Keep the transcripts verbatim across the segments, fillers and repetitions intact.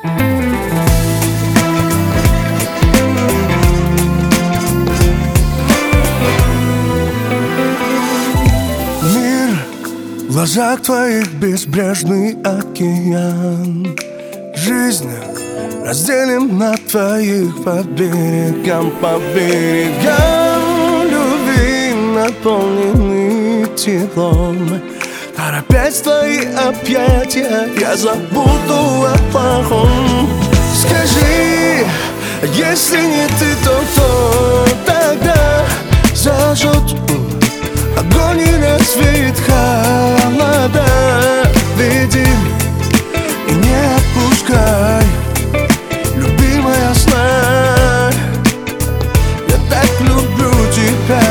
В глазах твоих безбрежный океан. Жизнь разделим на твоих по берегам, по берегам. Любви наполнены теплом. Торопясь в твои объятия, я забуду о плохом. Скажи, если не ты, то кто тогда зажжет огонь и развеет холода? Веди и не отпускай, любимая, знай, я так люблю тебя.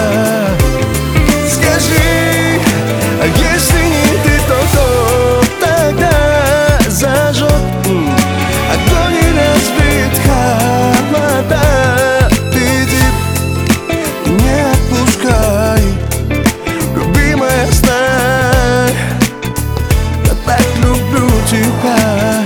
Скажи, а если не ты, то кто тогда зажжет огонь и развеет холода? Веди и не отпускай, любимая, знай, я так люблю тебя.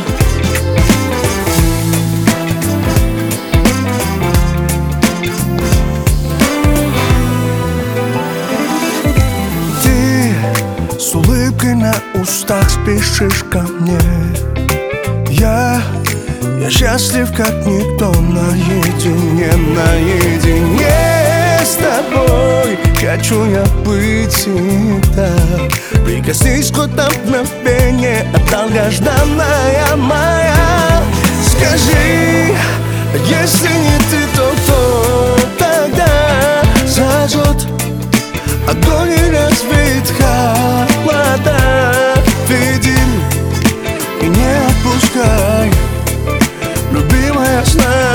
Ты с улыбкой на устах спешишь ко мне. Я, я счастлив, как никто, наедине, наедине с тобой. Хочу я быть всегда. Прикоснись хоть на мгновение, долгожданная моя. Скажи, если не ты, то кто тогда зажжет огонь и развеет холода? Веди и не отпускай, любимая, знай,